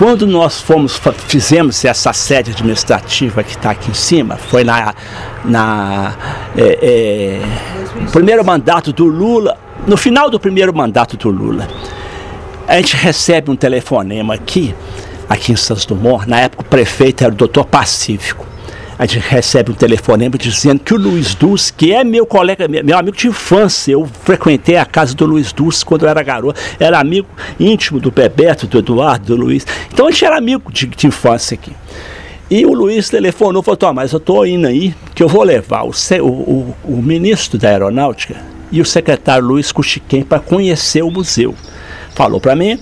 quando nós fizemos essa sede administrativa que está aqui em cima, foi primeiro mandato do Lula, no final do primeiro mandato do Lula, a gente recebe um telefonema aqui em Santos Dumont. Na época o prefeito era o Dr. Pacífico. A gente recebe um telefonema dizendo que o Luiz Dulce, que é meu colega, meu amigo de infância, eu frequentei a casa do Luiz Dulce quando eu era garoto, era amigo íntimo do Bebeto, do Eduardo, do Luiz. Então a gente era amigo de infância aqui. E o Luiz telefonou e falou: Tomás, eu estou indo aí, que eu vou levar o ministro da Aeronáutica e o secretário Luiz Cuxiquem para conhecer o museu. Falou para mim,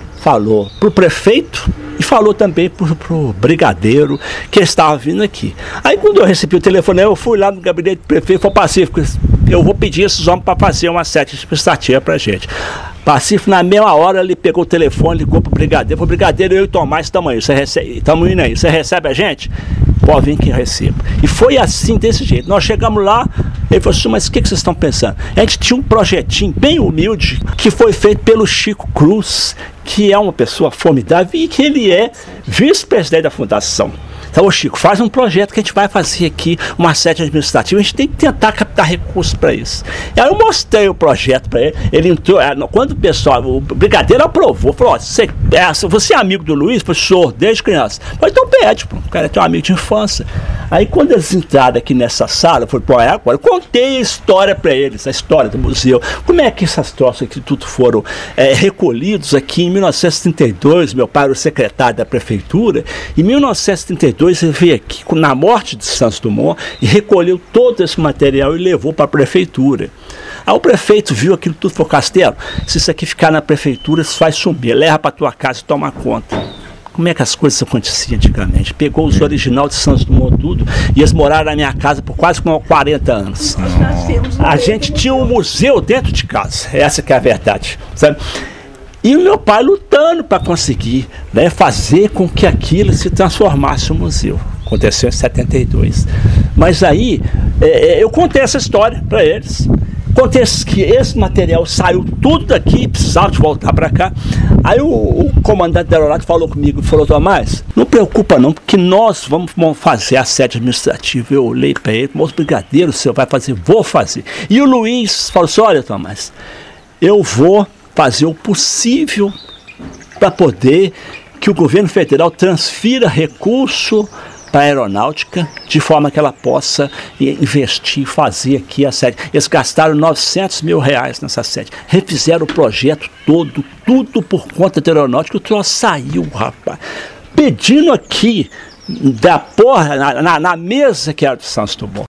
falou para o prefeito e falou também para o brigadeiro que estava vindo aqui. Aí quando eu recebi o telefone, eu fui lá no gabinete do prefeito e falei: Pacífico, eu vou pedir esses homens para fazer uma sede administrativa para a gente. Pacífico, na mesma hora, ele pegou o telefone, ligou para o brigadeiro: brigadeiro, eu e Tomás estamos aí, estamos indo aí, você recebe a gente? Pode vir que receba. E foi assim, desse jeito. Nós chegamos lá, ele falou assim: mas o que vocês estão pensando? A gente tinha um projetinho bem humilde que foi feito pelo Chico Cruz, que é uma pessoa formidável e que ele é vice-presidente da fundação. Então, ô Chico, faz um projeto que a gente vai fazer aqui, uma sede administrativa, a gente tem que tentar captar recursos para isso. E aí eu mostrei o projeto para ele, ele entrou, quando o brigadeiro aprovou, falou: você é amigo do Luiz? Professor, desde criança. Falei: então pede, o cara tem um amigo de infância. Aí quando eles entraram aqui nessa sala, eu falei: agora eu contei a história para eles, a história do museu, como é que essas troças aqui tudo foram recolhidos aqui em 1932, meu pai era o secretário da prefeitura, em 1932 ele veio aqui na morte de Santos Dumont e recolheu todo esse material e levou para a prefeitura. Aí o prefeito viu aquilo tudo e falou: Castelo, se isso aqui ficar na prefeitura, isso vai sumir, leva para a tua casa e toma conta. Como é que as coisas aconteciam antigamente? Pegou os originais de Santos Dumont tudo e eles moraram na minha casa por quase 40 anos. A gente tinha um museu dentro de casa, essa que é a verdade, sabe? E o meu pai lutando para conseguir, né, fazer com que aquilo se transformasse em um museu. Aconteceu em 72. Mas aí, eu contei essa história para eles. Contei que esse material saiu tudo daqui, precisava de voltar para cá. Aí o comandante da aeronáutica falou comigo, falou: Tomás, não preocupa não, porque nós vamos fazer a sede administrativa. Eu olhei para ele: moço, brigadeiro, o senhor vai fazer? Vou fazer. E o Luiz falou assim: olha, Tomás, eu vou fazer o possível para poder que o governo federal transfira recurso para a aeronáutica, de forma que ela possa investir, fazer aqui a sede. Eles gastaram R$900 mil nessa sede, refizeram o projeto todo, tudo por conta da aeronáutica. O troço saiu, rapaz, pedindo aqui da porra, na mesa que era de Santos Dumont.